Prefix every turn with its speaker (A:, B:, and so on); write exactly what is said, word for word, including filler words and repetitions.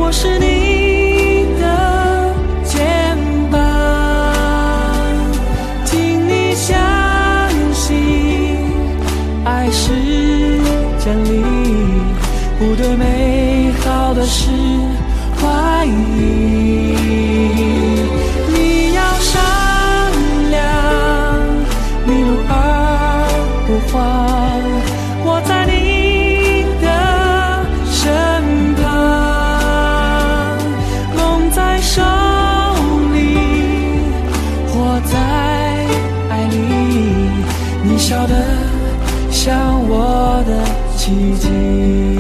A: 我是你的肩膀，请你相信，爱是真理，不对美好的事怀疑。你要善良，迷路而不慌，我在你的身旁，梦在手里，活在爱里，你笑得像我的奇迹。